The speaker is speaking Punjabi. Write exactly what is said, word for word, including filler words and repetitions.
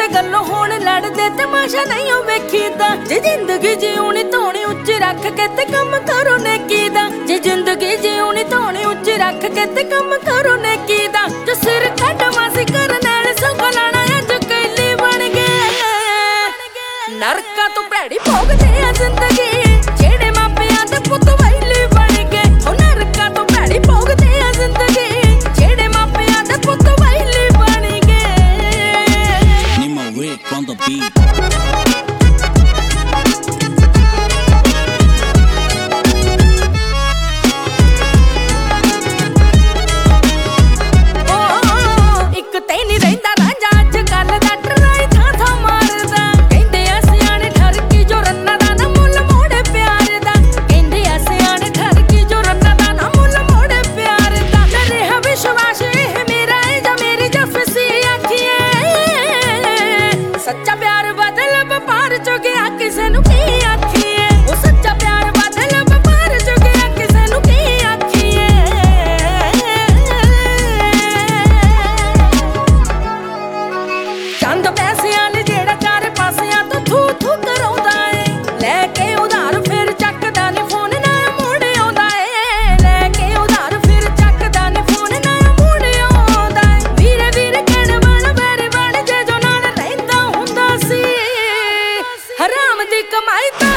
ਕਿਸੇ ਗੱਲੋਂ ਹੋਣ ਲੜਦੇ ਤਮਾਸ਼ਾ ਨਹੀਂ ਉਹ ਵੇਖੀਦਾ। ਜੇ ਜ਼ਿੰਦਗੀ ਜਿਉਣੀ ਧੋਣੀ ਉੱਚੀ ਰੱਖ ਕੇ ਤੇ ਕੰਮ ਕਰੋ ਨੇਕੀ ਦਾ। ਜੇ ਜ਼ਿੰਦਗੀ ਜਿਉਣੀ ਧੋਣੀ ਉੱਚੀ ਰੱਖ ਕੇ ਤੇ ਕੰਮ ਕਰੋ ਨੇਕੀ ਦਾ। ਜੋ ਸਿਰ ਕੱਢ ਮਾਸੀ ਕਰਨ ਵਾਲੇ ਸੰਗ ਲਾਣਾ ਅੱਜ ਕੈਲੀ ਬਣ ਗਏ। ਨਰਕਾਂ ਤੋਂ ਭੈੜੀ ਭੋਗਦੇ ਆ ਜ਼ਿੰਦਗੀ ਜਿਹੜੇ ਮਾਪਿਆਂ ਦੇ ਪੁੱਤ ਵੈਲੀ ਬਣ ਗਏ। ਉਹ ਨਰਕਾਂ ਤੋਂ ਭੈੜੀ ਭੋਗਦੇ ਆ ਜ਼ਿੰਦਗੀ ਜਿਹੜੇ ਮਾਪਿਆਂ ਦੇ ਪੁੱਤ ਵੈਲੀ ਬਣ ਗਏ। Nima Rick on the beat. ਸੱਚਾ ਪਿਆਰ ਬਦਲ ਵਪਾਰ ਚ ਗਿਆ ਕਿਸੇ ਨੂੰ ਕੀ ਆਖੀਏ। ਉਹ ਸੱਚਾ ਪਿਆਰ ਬਦਲ ਵਪਾਰ ਚ ਗਿਆ ਕਿਸੇ ਨੂੰ ਕੀ ਆਖੀਏ। ਚੰਦ ਪੈਸਿਆਂ ਲਈ ਜਿਹੜਾ ਚਾਰੇ ਪਾਸਿਆਂ ਤੋਂ ਥੂ ਥੂ ਕਰਾਉਂਦਾ ਏ। ਲੈ ਕੇ ਉਧਾਰ ਫਿਰ ਚੱਕਦਾ ਨੀ ਫੋਨ ਨਾ ਮੁੜ ਆਉਂਦਾ ਏ। ਲੈ ਕੇ ਉਧਾਰ ਫਿਰ ਚੱਕਦਾ ਨੀ ਫੋਨ ਨਾ ਮੁੜ ਆਉਂਦਾ ਏ। ਵੀਰੇ ਵੀਰੇ ਕਹਿਣ ਵਾਲਾ ਵੈਰੀ ਬਣ ਜੇ ਜੋ ਨਾਲ ਰਹਿੰਦਾ ਹੁੰਦਾ ਸੀ। ਹਰਾਮ ਦੀ ਕਮਾਈ